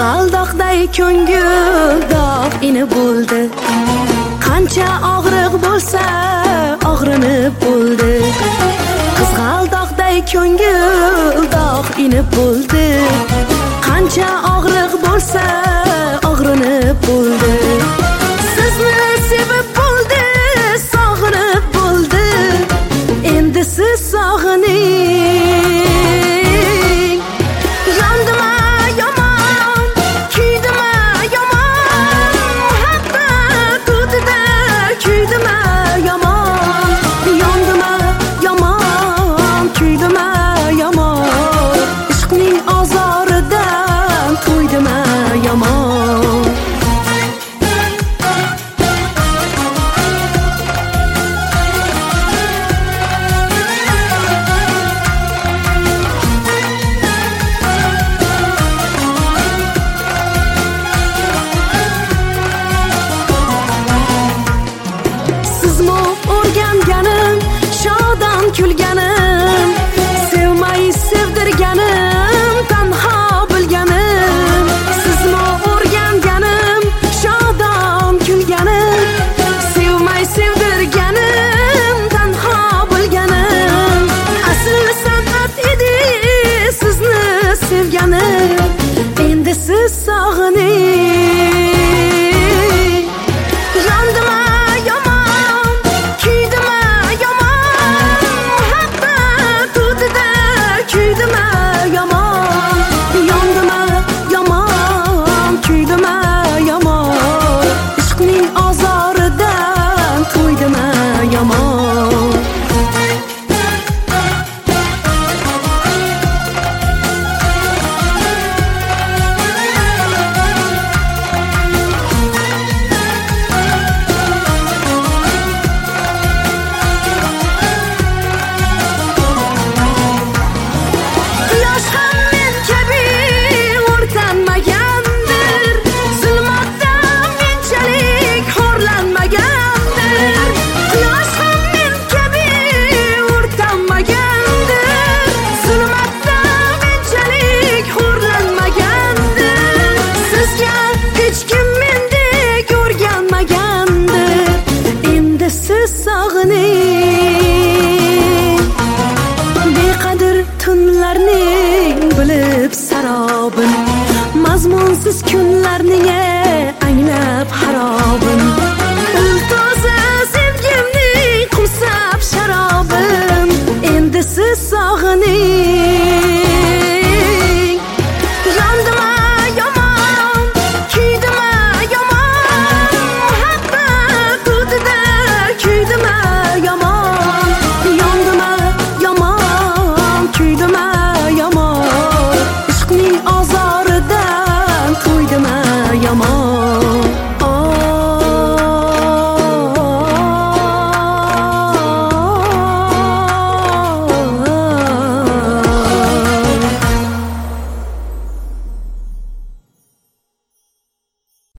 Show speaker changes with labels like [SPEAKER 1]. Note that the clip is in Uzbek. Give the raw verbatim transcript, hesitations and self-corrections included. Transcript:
[SPEAKER 1] Qizg'aldoqday ko'ngil dog' ini bo'ldi. Qancha og'riq bo'lsa og'rinib bo'ldi. Qizg'aldoqday ko'ngil dog' ini bo'ldi. Qancha og'riq bo'lsa og'rinib bo'ldi. Sizni sevib bo'ldi, sog'inib bo'ldi. Endi siz sog'ining. Kulganim, sevmay sevdirganim, tanho bilganim. Sizmi o'rganganim, shodon kulganim, sevmay sevdirganim, tanho bilganim. Asl san'at edi sizni sevganim, endi siz sog'ining. Beqadr tunlarning bilib sarobin, mazmunsiz kunlarning anglab harobin. Ul toza sevgimning qumsab sharobin, endi siz sog'ining.